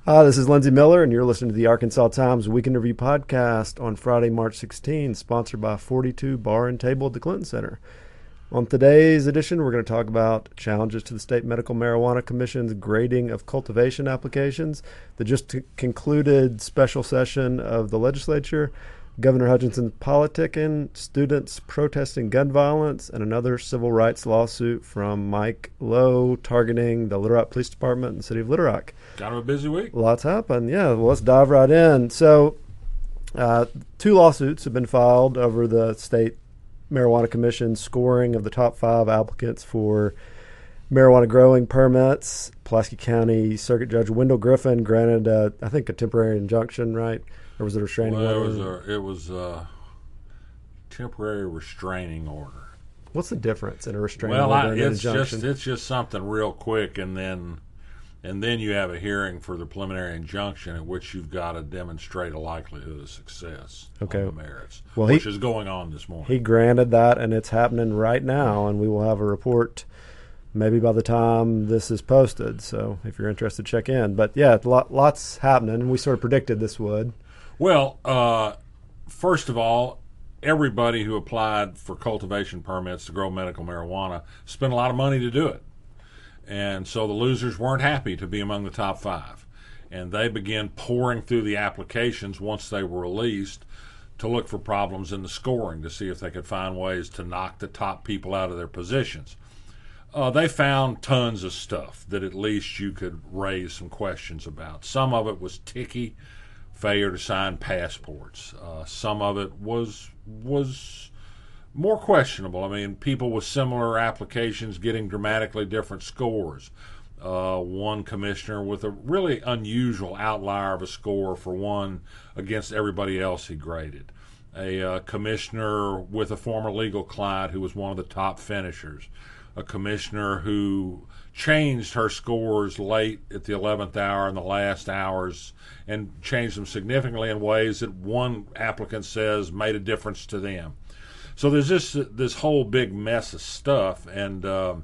Hi, this is Lindsey Miller, and you're listening to the Arkansas Times Weekend Review podcast on Friday, March 16, sponsored by 42 Bar and Table at the Clinton Center. On today's edition, we're going to talk about challenges to the State Medical Marijuana Commission's grading of cultivation applications, the just concluded special session of the legislature, Governor Hutchinson's politicking, students protesting gun violence, and another civil rights lawsuit from Mike Lowe targeting the Little Rock Police Department in the city of Little Rock. Kind of a busy week. Lots happened. Yeah, well, let's dive right in. So, two lawsuits have been filed over the State Marijuana Commission scoring of the top 5 applicants for marijuana growing permits. Pulaski County Circuit Judge Wendell Griffin granted, I think, a temporary injunction, right? Or was it a restraining order? It was a temporary restraining order. What's the difference in a restraining order and an injunction? It's just something real quick, and then you have a hearing for the preliminary injunction at which you've got to demonstrate a likelihood of success on the merits, which is going on this morning. He granted that, and it's happening right now, and we will have a report maybe by the time this is posted. So if you're interested, check in. But, yeah, lots happening, and we sort of predicted this would. Well, first of all, everybody who applied for cultivation permits to grow medical marijuana spent a lot of money to do it. And so the losers weren't happy to be among the top 5. And they began pouring through the applications once they were released to look for problems in the scoring to see if they could find ways to knock the top people out of their positions. They found tons of stuff that at least you could raise some questions about. Some of it was ticky, failure to sign passports. Some of it was more questionable. I mean, people with similar applications getting dramatically different scores. One commissioner with a really unusual outlier of a score for one against everybody else he graded. A commissioner with a former legal client who was one of the top finishers. A commissioner who changed her scores late at the 11th hour and the last hours and changed them significantly in ways that one applicant says made a difference to them. So there's just this whole big mess of stuff, and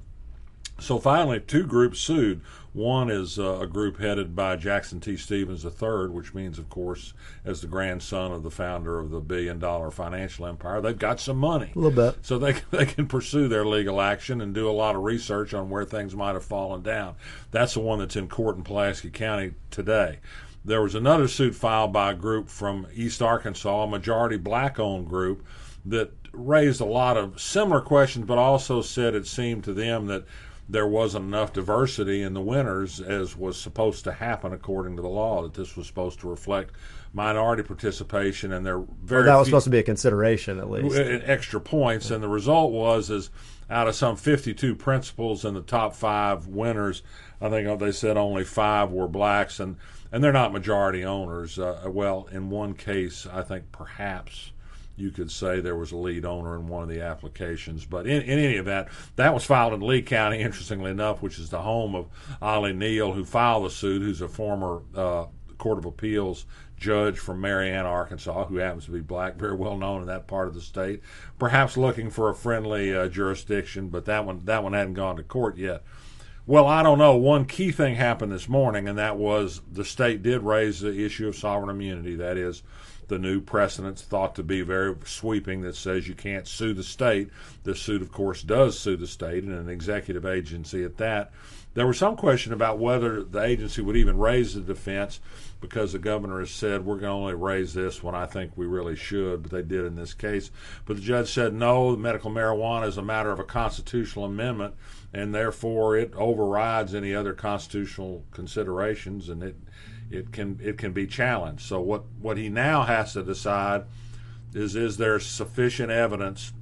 so finally 2 groups sued. One is a group headed by Jackson T. Stevens III, which means, of course, as the grandson of the founder of the billion-dollar financial empire, they've got some money. A little bit. So they can pursue their legal action and do a lot of research on where things might have fallen down. That's the one that's in court in Pulaski County today. There was another suit filed by a group from East Arkansas, a majority black-owned group, that raised a lot of similar questions, but also said it seemed to them that there wasn't enough diversity in the winners as was supposed to happen according to the law, that this was supposed to reflect minority participation, and that was supposed to be a consideration at least. Extra points, and the result was out of some 52 principals in the top 5 winners, I think they said only 5 were blacks, and they're not majority owners. Well, in one case, I think perhaps you could say there was a lead owner in one of the applications. But in any event, that was filed in Lee County, interestingly enough, which is the home of Ollie Neal, who filed the suit, who's a former Court of Appeals judge from Marianna, Arkansas, who happens to be black, very well known in that part of the state, perhaps looking for a friendly jurisdiction, but that one hadn't gone to court yet. Well, I don't know. One key thing happened this morning, and that was the state did raise the issue of sovereign immunity. That is, the new precedent's thought to be very sweeping that says you can't sue the state. This suit, of course, does sue the state, and an executive agency at that. There was some question about whether the agency would even raise the defense, because the governor has said we're going to only raise this when I think we really should, but they did in this case. But the judge said no, medical marijuana is a matter of a constitutional amendment, and therefore it overrides any other constitutional considerations, and it can be challenged. So what he now has to decide is there sufficient evidence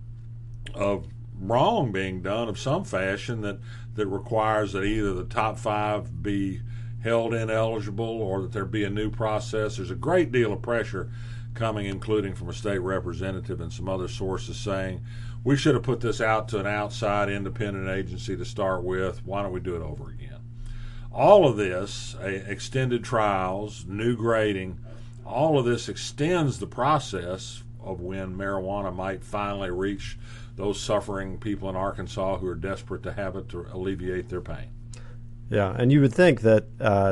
of wrong being done of some fashion that requires that either the top 5 be held ineligible or that there be a new process. There's a great deal of pressure coming, including from a state representative and some other sources, saying we should have put this out to an outside independent agency to start with. Why don't we do it over again? All of this, extended trials, new grading, all of this extends the process of when marijuana might finally reach those suffering people in Arkansas who are desperate to have it to alleviate their pain. Yeah, and you would think that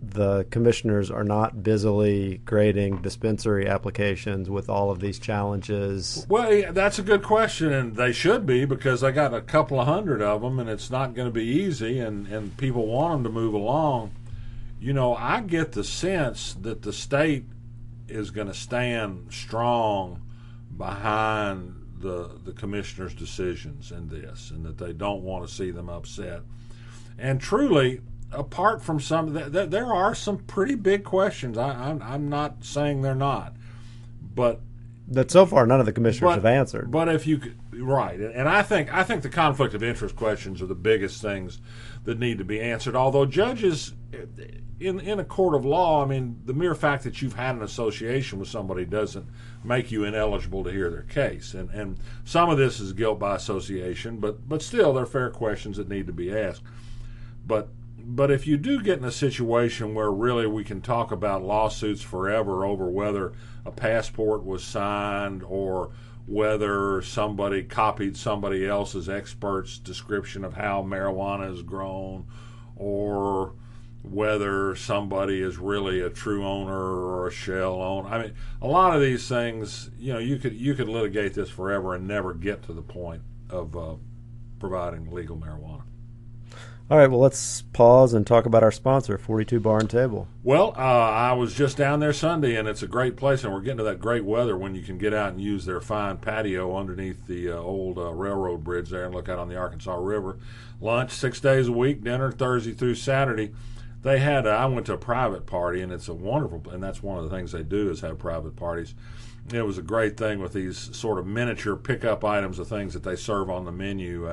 the commissioners are not busily grading dispensary applications with all of these challenges? Well, that's a good question, and they should be, because they got a couple of hundred of them, and it's not going to be easy, and people want them to move along. I get the sense that the state is going to stand strong behind the commissioner's decisions in this, and that they don't want to see them upset. And truly, apart from some, there are some pretty big questions. I'm not saying they're not, but that so far none of the commissioners have answered. But if you could, right, and I think the conflict of interest questions are the biggest things that need to be answered. Although judges in a court of law, I mean, the mere fact that you've had an association with somebody doesn't make you ineligible to hear their case. And some of this is guilt by association, but still, they're fair questions that need to be asked. But if you do get in a situation where really we can talk about lawsuits forever over whether a passport was signed or whether somebody copied somebody else's expert's description of how marijuana is grown, or whether somebody is really a true owner or a shell owner. I mean, a lot of these things, you could litigate this forever and never get to the point of providing legal marijuana. All right, well, let's pause and talk about our sponsor, 42 Bar and Table. Well, I was just down there Sunday, and it's a great place, and we're getting to that great weather when you can get out and use their fine patio underneath the old railroad bridge there and look out on the Arkansas River. Lunch 6 days a week, dinner Thursday through Saturday. They had, I went to a private party, and it's a wonderful, and that's one of the things they do is have private parties. It was a great thing with these sort of miniature pickup items of things that they serve on the menu,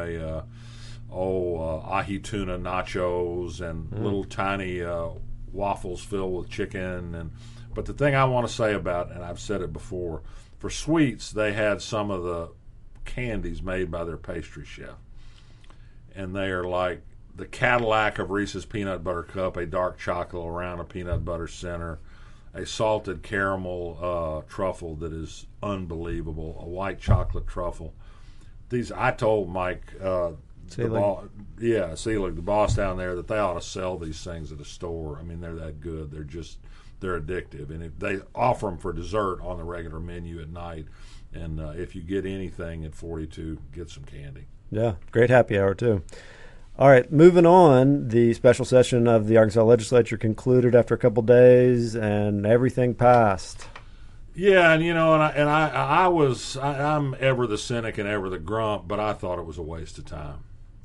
ahi tuna nachos and little tiny waffles filled with chicken. But the thing I want to say about, and I've said it before, for sweets, they had some of the candies made by their pastry chef. And they are like the Cadillac of Reese's Peanut Butter Cup, a dark chocolate around a peanut butter center, a salted caramel truffle that is unbelievable, a white chocolate truffle. These, I told Mike, Seelig, the boss down there, that they ought to sell these things at a store. I mean, they're that good. They're addictive, and they offer them for dessert on the regular menu at night. And if you get anything at 42, get some candy. Yeah, great happy hour too. All right, moving on. The special session of the Arkansas Legislature concluded after a couple days, and everything passed. Yeah, and I'm ever the cynic and ever the grump, but I thought it was a waste of time.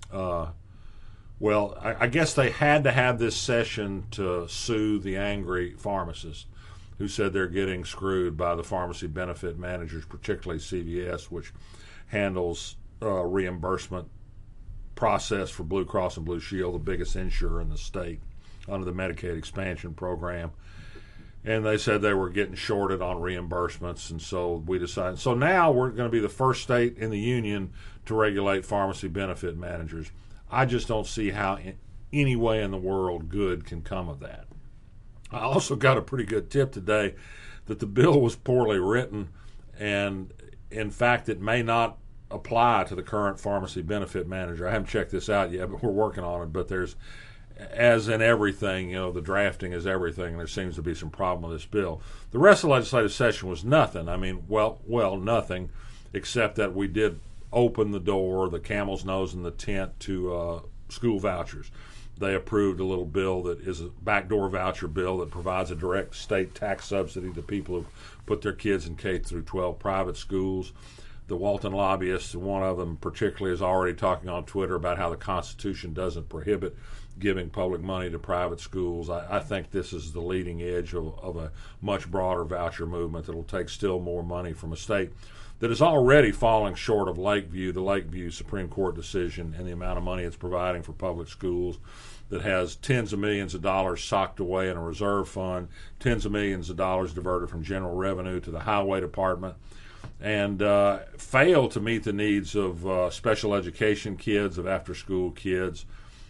Well, I guess they had to have this session to soothe the angry pharmacists who said they're getting screwed by the pharmacy benefit managers, particularly CVS, which handles reimbursement process for Blue Cross and Blue Shield, the biggest insurer in the state under the Medicaid expansion program. And they said they were getting shorted on reimbursements, and so we decided. So now we're going to be the first state in the union to regulate pharmacy benefit managers. I just don't see how any way in the world good can come of that. I also got a pretty good tip today that the bill was poorly written, and in fact it may not apply to the current pharmacy benefit manager. I haven't checked this out yet, but we're working on it. But there's, as in everything, the drafting is everything, and there seems to be some problem with this bill. The rest of the legislative session was nothing. I mean, well, nothing, except that we did open the door, the camel's nose in the tent, to school vouchers. They approved a little bill that is a backdoor voucher bill that provides a direct state tax subsidy to people who put their kids in K through 12 private schools. The Walton lobbyists, one of them particularly, is already talking on Twitter about how the Constitution doesn't prohibit giving public money to private schools. I think this is the leading edge of a much broader voucher movement that will take still more money from a state that is already falling short of Lakeview, the Lakeview Supreme Court decision, and the amount of money it's providing for public schools, that has tens of millions of dollars socked away in a reserve fund, tens of millions of dollars diverted from general revenue to the highway department, and fail to meet the needs of special education kids, of after-school kids.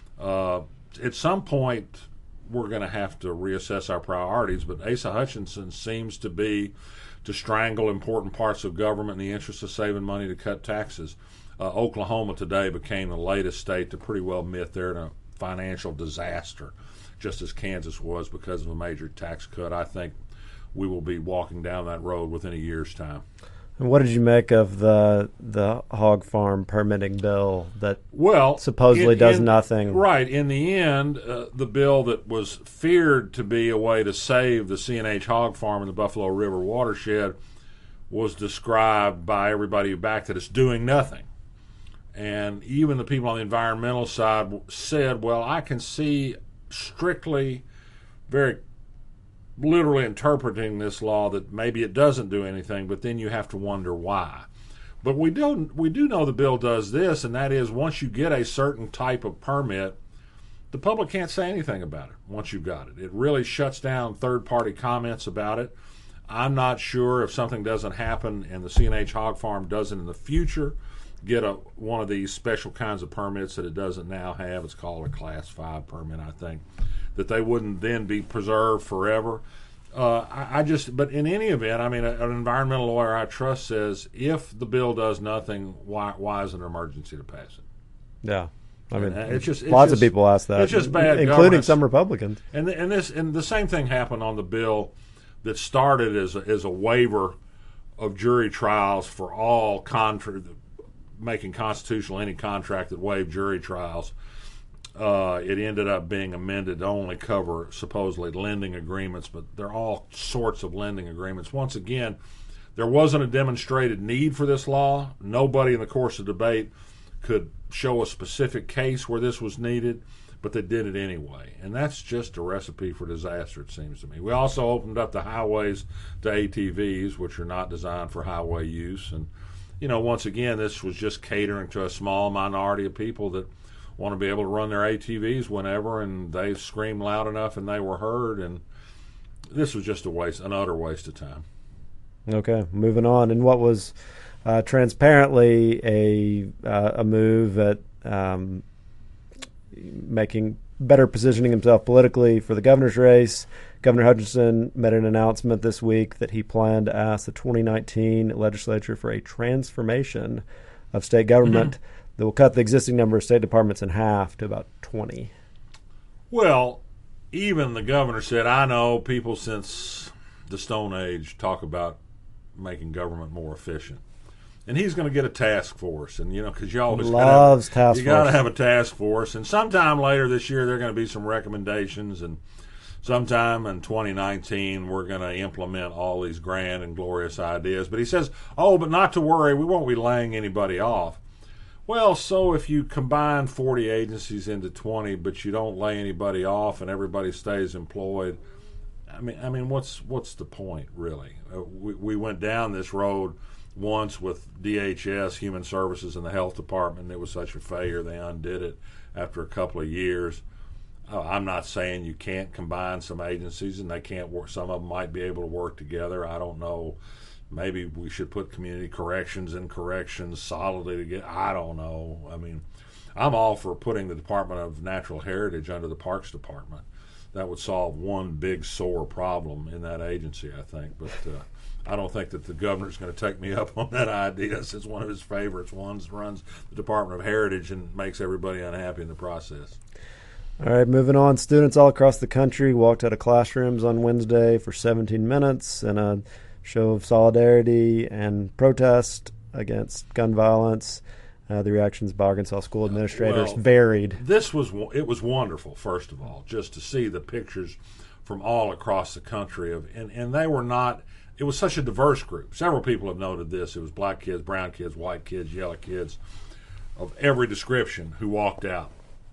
At some point, we're going to have to reassess our priorities, but Asa Hutchinson seems to be to strangle important parts of government in the interest of saving money to cut taxes. Oklahoma today became the latest state to pretty well admit they're in a financial disaster. just as Kansas was because of a major tax cut. I think we will be walking down that road within a year's time. And what did you make of the hog farm permitting bill that supposedly does nothing? Right. In the end, the bill that was feared to be a way to save the C&H hog farm in the Buffalo River watershed was described by everybody who backed it as doing nothing. And even the people on the environmental side said, well, I can see strictly, very literally interpreting this law that maybe it doesn't do anything, but then you have to wonder why. But we do know the bill does this, and that is once you get a certain type of permit, the public can't say anything about it once you've got it. It really shuts down third-party comments about it. I'm not sure if something doesn't happen and the C&H hog farm doesn't in the future get one of these special kinds of permits that it doesn't now have. It's called a Class 5 permit, I think, that they wouldn't then be preserved forever. But in any event, I mean, an environmental lawyer I trust says if the bill does nothing, why is it an emergency to pass it? Yeah. I mean, lots of people ask that. It's just bad including governance. Some Republicans. And the same thing happened on the bill that started as a waiver of jury trials for all making constitutional any contract that waived jury trials. It ended up being amended to only cover supposedly lending agreements, but they're all sorts of lending agreements. Once again, there wasn't a demonstrated need for this law. Nobody in the course of debate could show a specific case where this was needed, but they did it anyway. And that's just a recipe for disaster, it seems to me. We also opened up the highways to ATVs, which are not designed for highway use. And, once again, this was just catering to a small minority of people that want to be able to run their ATVs whenever, and they screamed loud enough and they were heard. And this was just an utter waste of time. Okay, moving on. And what was transparently a move at making better positioning himself politically for the governor's race. Governor Hutchinson made an announcement this week that he planned to ask the 2019 legislature for a transformation of state government that will cut the existing number of state departments in half to about 20. Well, even the governor said, I know people since the Stone Age talk about making government more efficient. And he's going to get a task force, and because you always got to have a task force. And sometime later this year, there are going to be some recommendations, and sometime in 2019, we're going to implement all these grand and glorious ideas. But he says, but not to worry, we won't be laying anybody off. Well, so if you combine 40 agencies into 20, but you don't lay anybody off and everybody stays employed, I mean, what's the point, really? We went down this road once with DHS, Human Services, and the Health Department. It was such a failure, they undid it after a couple of years. I'm not saying you can't combine some agencies and they can't work. Some of them might be able to work together. I don't know. Maybe we should put community corrections and corrections solidly together. I don't know. I mean, I'm all for putting the Department of Natural Heritage under the Parks Department. That would solve one big sore problem in that agency, I think. But I don't think that the governor's going to take me up on that idea. It's one of his favorites. One runs the Department of Heritage and makes everybody unhappy in the process. All right, moving on. Students all across the country walked out of classrooms on Wednesday for 17 minutes in a show of solidarity and protest against gun violence. The reactions by Arkansas school administrators varied. It was wonderful, first of all, just to see the pictures from all across the country and they were not. It was such a diverse group. Several people have noted this. It was black kids, brown kids, white kids, yellow kids of every description who walked out.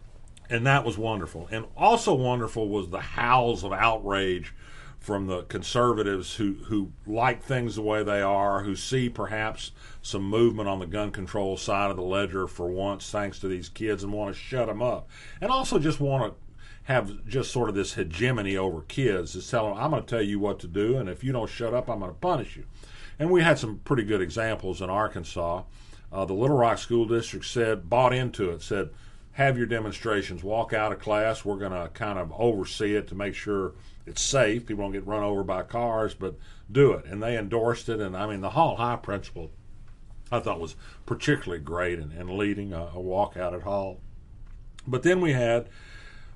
And that was wonderful. And also wonderful was the howls of outrage from the conservatives who like things the way they are, who see perhaps some movement on the gun control side of the ledger for once thanks to these kids and want to shut them up. And also just want to have just sort of this hegemony over kids, is telling them, I'm going to tell you what to do, and if you don't shut up, I'm going to punish you. And we had some pretty good examples in Arkansas. The Little Rock School District bought into it, said, have your demonstrations, walk out of class, we're going to kind of oversee it to make sure it's safe, people don't get run over by cars, but do it. And they endorsed it, and I mean, the Hall High principal I thought was particularly great in leading a walkout at Hall. But then we had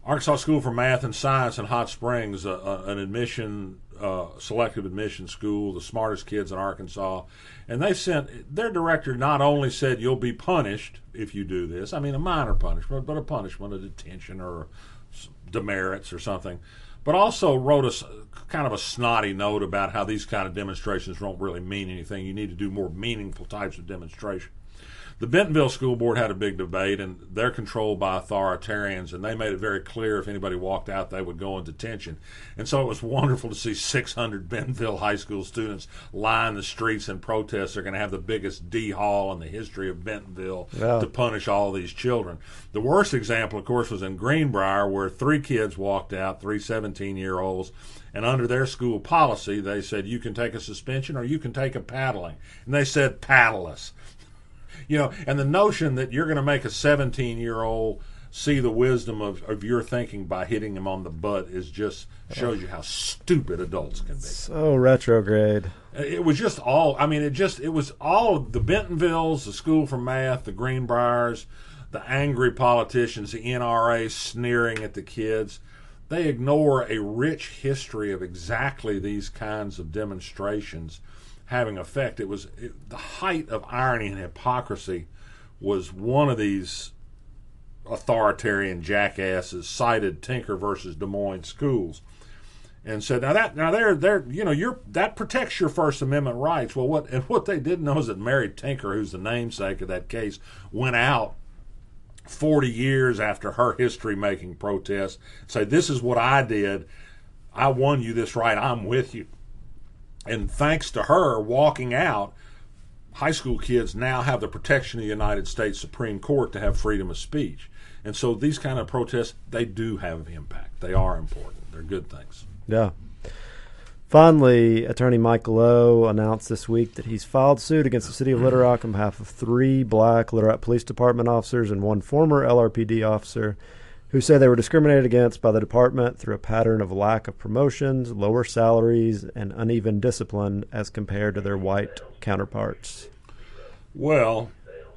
Arkansas School for Math and Science in Hot Springs, an admission, selective admission school, the smartest kids in Arkansas. And they sent, their director not only said, you'll be punished if you do this, I mean a minor punishment, but a punishment, a detention or demerits or something, but also wrote us kind of a snotty note about how these kind of demonstrations don't really mean anything. You need to do more meaningful types of demonstration. The Bentonville School Board had a big debate, and they're controlled by authoritarians, and they made it very clear if anybody walked out, they would go in detention. And so it was wonderful to see 600 Bentonville high school students line the streets and protest. They're going to have the biggest D Hall in the history of Bentonville to punish all these children. The worst example, of course, was in Greenbrier, where 3 kids walked out, 3 17-year-olds, and under their school policy, they said, you can take a suspension or you can take a paddling. And they said, paddle us. You know, and the notion that you're going to make a 17-year-old see the wisdom of your thinking by hitting him on the butt is just shows you how stupid adults can be. So retrograde. It was just all, I mean, it was all the Bentonvilles, the School for Math, the Greenbriers, the angry politicians, the NRA sneering at the kids. They ignore a rich history of exactly these kinds of demonstrations having effect. The height of irony and hypocrisy was one of these authoritarian jackasses cited Tinker versus Des Moines schools and said, that protects your First Amendment rights. Well, what they didn't know is that Mary Tinker, who's the namesake of that case, went out 40 years after her history-making protest, say, this is what I did. I won you this right. I'm with you. And thanks to her walking out, high school kids now have the protection of the United States Supreme Court to have freedom of speech. And so these kind of protests, they do have impact. They are important. They're good things. Yeah. Finally, Attorney Mike Lowe announced this week that he's filed suit against the city of Little Rock on behalf of 3 black Little Rock Police Department officers and 1 former LRPD officer who say they were discriminated against by the department through a pattern of lack of promotions, lower salaries, and uneven discipline as compared to their white counterparts. Well,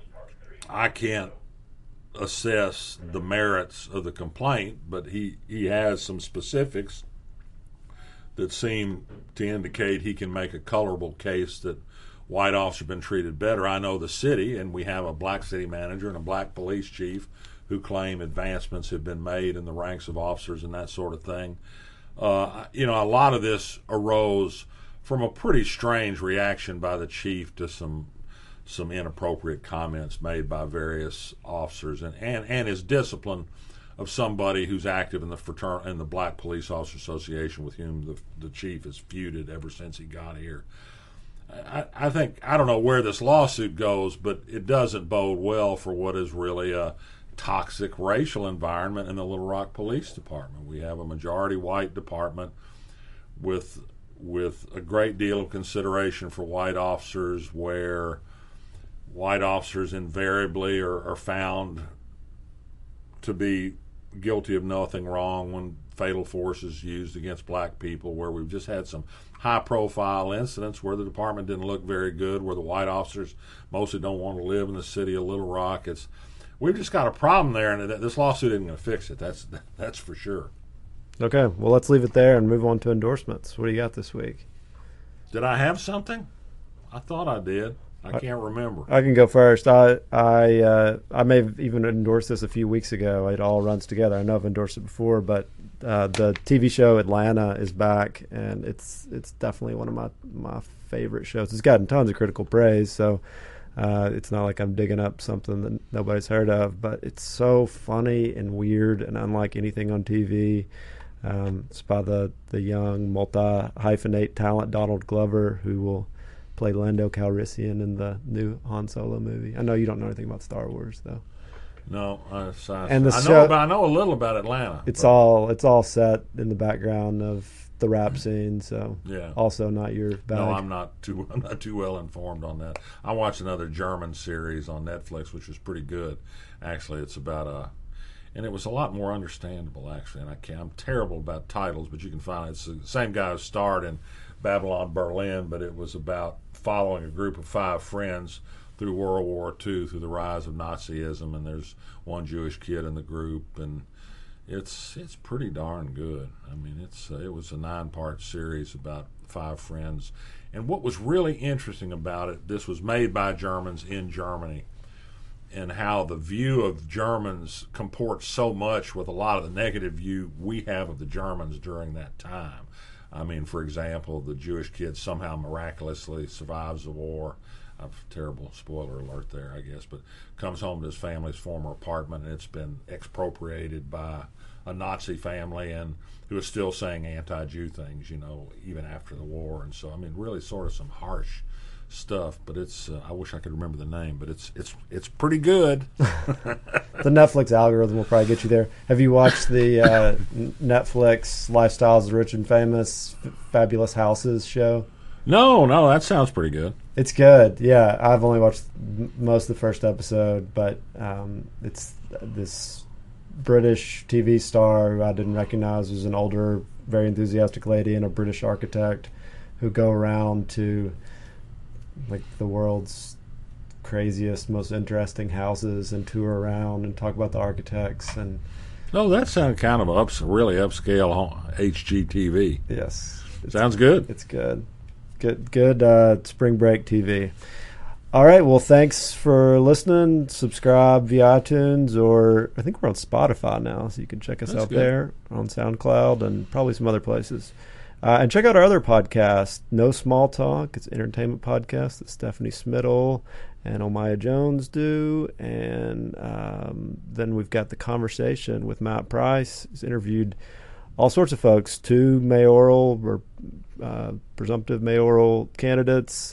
I can't assess the merits of the complaint, but he has some specifics that seem to indicate he can make a colorable case that white officers have been treated better. I know the city, and we have a black city manager and a black police chief who claim advancements have been made in the ranks of officers and that sort of thing. A lot of this arose from a pretty strange reaction by the chief to some inappropriate comments made by various officers and his discipline of somebody who's active in the Black Police Officer Association, with whom the chief has feuded ever since he got here. I don't know where this lawsuit goes, but it doesn't bode well for what is really a toxic racial environment in the Little Rock Police Department. We have a majority white department with a great deal of consideration for white officers, where white officers invariably are found to be guilty of nothing wrong when fatal force is used against black people, where we've just had some high-profile incidents where the department didn't look very good, where the white officers mostly don't want to live in the city of Little Rock. We've just got a problem there, and this lawsuit isn't going to fix it. That's for sure. Okay, well, let's leave it there and move on to endorsements. What do you got this week? Did I have something? I thought I did. I can't remember. I can go first. I may have even endorsed this a few weeks ago. It all runs together. I know I've endorsed it before, but the TV show Atlanta is back, and it's definitely one of my favorite shows. It's gotten tons of critical praise, so it's not like I'm digging up something that nobody's heard of, but it's so funny and weird and unlike anything on TV. It's by the young multi-hyphenate talent Donald Glover, who will play Lando Calrissian in the new Han Solo movie. I know you don't know anything about Star Wars, though. No, I know a little about Atlanta. It's all set in the background of the rap scene, so yeah. Also not your bag. No, I'm not too well informed on that. I watched another German series on Netflix, which was pretty good. Actually, it's about and it was a lot more understandable, actually. And I'm terrible about titles, but you can find it. It's the same guy who starred in Babylon Berlin, but it was about following a group of 5 friends through World War II, through the rise of Nazism, and there's one Jewish kid in the group, and It's pretty darn good. I mean, it was a 9-part series about 5 friends. And what was really interesting about it, this was made by Germans in Germany, and how the view of Germans comports so much with a lot of the negative view we have of the Germans during that time. I mean, for example, the Jewish kid somehow miraculously survives the war. A terrible spoiler alert there, I guess, but comes home to his family's former apartment, and it's been expropriated by a Nazi family, and who is still saying anti-Jew things, even after the war. And so, I mean, really sort of some harsh stuff, but it's I wish I could remember the name, but it's pretty good. The Netflix algorithm will probably get you there. Have you watched the Netflix Lifestyles of the Rich and Famous Fabulous Houses show? No, that sounds pretty good. It's good. Yeah, I've only watched most of the first episode, but it's this British TV star who I didn't recognize, was an older, very enthusiastic lady, and a British architect who go around to like the world's craziest, most interesting houses and tour around and talk about the architects. And that sounded kind of really upscale HGTV. Yes, sounds good. It's good. Good spring break TV. All right, well, thanks for listening. Subscribe via iTunes, or I think we're on Spotify now, so you can check us out there, on SoundCloud, and probably some other places. And check out our other podcast, No Small Talk. It's an entertainment podcast that Stephanie Smittle and Omaya Jones do. And then we've got The Conversation with Matt Price. He's interviewed all sorts of folks, 2 mayoral or presumptive mayoral candidates.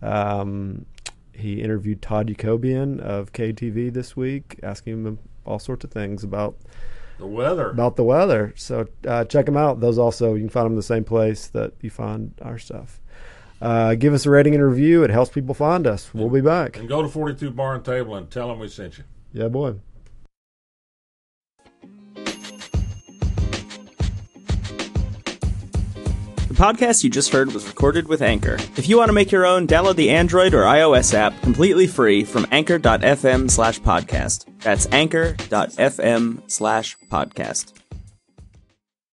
He interviewed Todd Jacobian of KTV this week, asking him all sorts of things about the weather. So check them out. Those also, you can find them in the same place that you find our stuff. Give us a rating and review. It helps people find us. We'll be back. And go to 42 Bar and Table and tell them we sent you. Yeah, boy. The podcast you just heard was recorded with Anchor. If you want to make your own, download the Android or iOS app completely free from anchor.fm/podcast. That's anchor.fm/podcast.